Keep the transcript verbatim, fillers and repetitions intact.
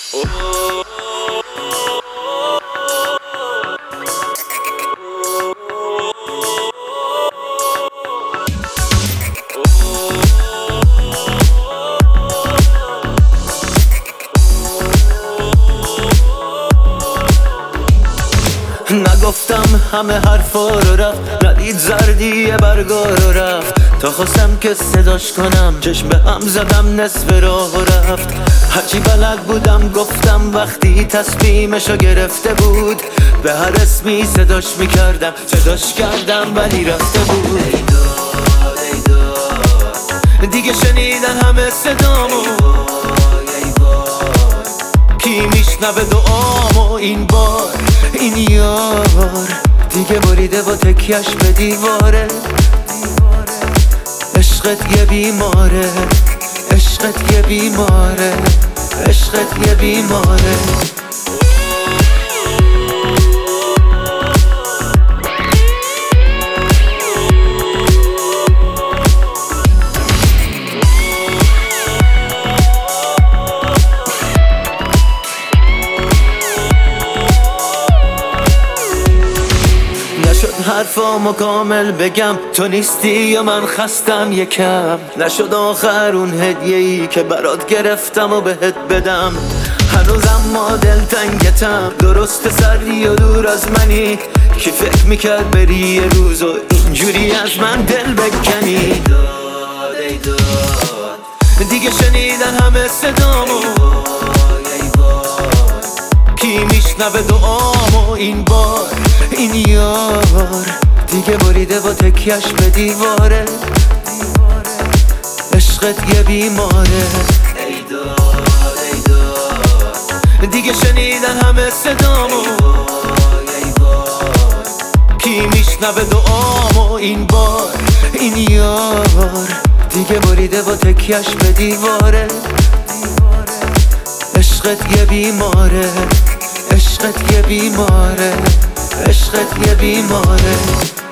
نگفتم همه حرفا رو رفت، ندید زردی برگا رو رفت. تا خواستم که صداش کنم چشم به هم زدم نصف راه رفت. هرچی بلد بودم گفتم وقتی تصمیمشو گرفته بود. به هر اسمی صداش میکردم صداش کردم ولی رفته بود. ای داد ای داد دیگه شنیدن همه صدامو. ای باد کی میشنوه دعامو این بار این یار دیگه بریده با تکیش به دیواره. عشقت یه بیماره، عشقت یه بیماره، عشقت یه بیماره. حرفامو کامل بگم تو نیستی یا من خستم یکم. نشد آخر اون هدیه‌ای که برات گرفتم و بهت بدم. هنوزم ما دلتنگتم، درست سردی و دور از منی. کی فکر میکرد بری یه روز و اینجوری از من دل بکنی. ای داد ای داد دیگه شنیدن همه صدامو. ای باد کی میشنوه دعامو این بار این یار دیگه بریده با تکیش به دیواره. عشقت یه بیماره. ای داد ای داد دیگه شنیدن همه صدامو. ای باد کی میشنوه دعامو این بار این یار دیگه بریده با تکیش به دیواره. عشقت یه بیماره، عشقت یه بیماره، عشقت یه بیماره.